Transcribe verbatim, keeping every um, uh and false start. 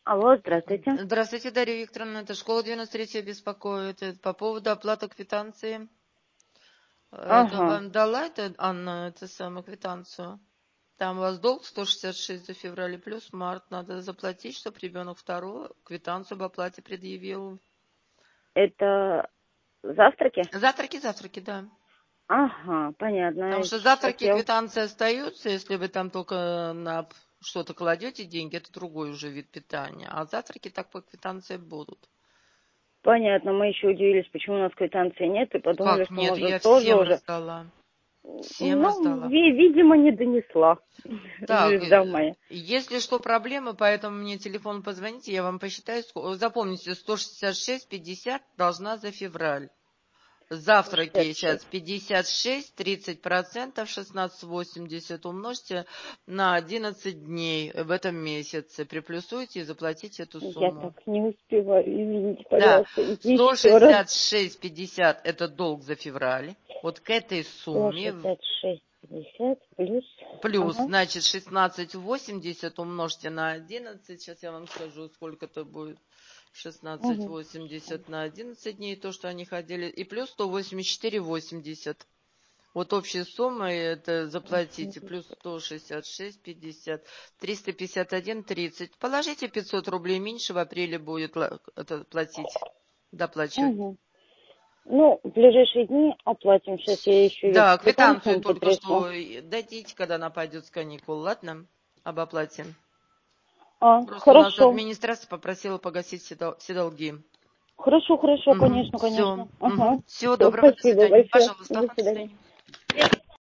Алло, здравствуйте. Здравствуйте, Дарья Викторовна. Это школа девяносто третья беспокоит. Это по поводу оплаты квитанции. Это Ага. вам дала это, Анна, эту самую квитанцию? Там у вас долг сто шестьдесят шесть за февраль плюс март. Надо заплатить, чтобы ребенок вторую квитанцию об оплате предъявил. Это завтраки? Завтраки, завтраки, да. Ага, понятно. Потому что Сейчас завтраки, я... квитанции остаются, если вы там только на что-то кладете деньги, это другой уже вид питания. А завтраки так по квитанции будут. Понятно, мы еще удивились, почему у нас квитанции нет, и подумали, Как что, нет? может, Я тоже всем уже... раздала. Всем Ну, раздала. ви- видимо, не донесла Так, звезда моя. если что, проблемы, поэтому мне телефон позвоните, я вам посчитаю. Запомните, сто шестьдесят шесть пятьдесят должна за февраль. Завтраки шестьдесят шесть. сейчас пятьдесят шесть, тридцать процентов, шестнадцать восемьдесят умножьте на одиннадцать дней в этом месяце. Приплюсуйте и заплатите эту Я сумму. так не успеваю, извините, Да, пожалуйста, сто еще раз. шестьдесят шесть пятьдесят это долг за февраль. Вот к этой сто сумме шестьдесят шесть пятьдесят плюс... плюс, Ага. значит, шестнадцать восемьдесят умножьте на одиннадцать. Сейчас я вам скажу, сколько это будет. шестнадцать Угу. восемьдесят на одиннадцать дней, то, что они ходили. И плюс сто восемьдесят четыре восемьдесят. Вот общая сумма, это заплатите, плюс сто шестьдесят шесть пятьдесят, триста пятьдесят один тридцать. Положите пятьсот рублей меньше, в апреле будет это платить, доплачивать. Угу. Ну, в ближайшие дни оплатим. Сейчас я еще ее Да, квитанцию квитанцию только потрясу. что дадите, когда она пойдет с каникул, ладно? Об оплате. А, Просто у нас хорошо. администрация попросила погасить все, дол- все долги. Хорошо, хорошо, Угу. конечно, Все. конечно. Угу. Ага. Всего Всё, доброго, до спасибо свидания. большое. Пожалуйста, До ага, до свидания. свидания.